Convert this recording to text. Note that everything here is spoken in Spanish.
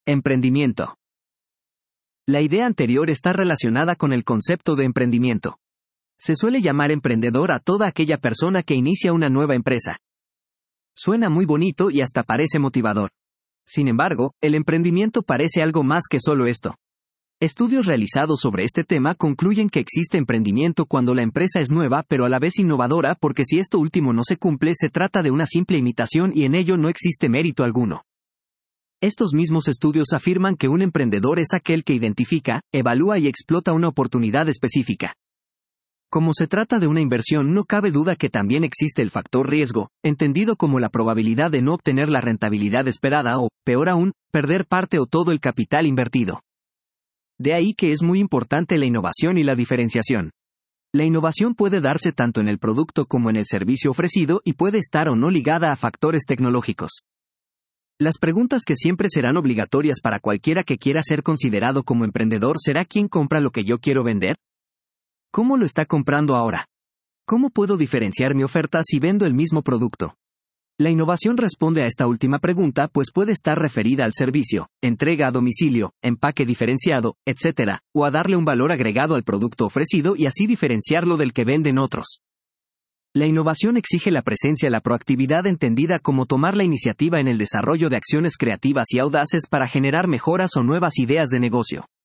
Emprendimiento. La idea anterior está relacionada con el concepto de emprendimiento. Se suele llamar emprendedor a toda aquella persona que inicia una nueva empresa. Suena muy bonito y hasta parece motivador. Sin embargo, el emprendimiento parece algo más que solo esto. Estudios realizados sobre este tema concluyen que existe emprendimiento cuando la empresa es nueva pero a la vez innovadora, porque si esto último no se cumple se trata de una simple imitación y en ello no existe mérito alguno. Estos mismos estudios afirman que un emprendedor es aquel que identifica, evalúa y explota una oportunidad específica. Como se trata de una inversión, no cabe duda que también existe el factor riesgo, entendido como la probabilidad de no obtener la rentabilidad esperada o, peor aún, perder parte o todo el capital invertido. De ahí que es muy importante la innovación y la diferenciación. La innovación puede darse tanto en el producto como en el servicio ofrecido y puede estar o no ligada a factores tecnológicos. Las preguntas que siempre serán obligatorias para cualquiera que quiera ser considerado como emprendedor será: ¿quién compra lo que yo quiero vender? ¿Cómo lo está comprando ahora? ¿Cómo puedo diferenciar mi oferta si vendo el mismo producto? La innovación responde a esta última pregunta, pues puede estar referida al servicio, entrega a domicilio, empaque diferenciado, etc., o a darle un valor agregado al producto ofrecido y así diferenciarlo del que venden otros. La innovación exige la presencia, la proactividad entendida como tomar la iniciativa en el desarrollo de acciones creativas y audaces para generar mejoras o nuevas ideas de negocio.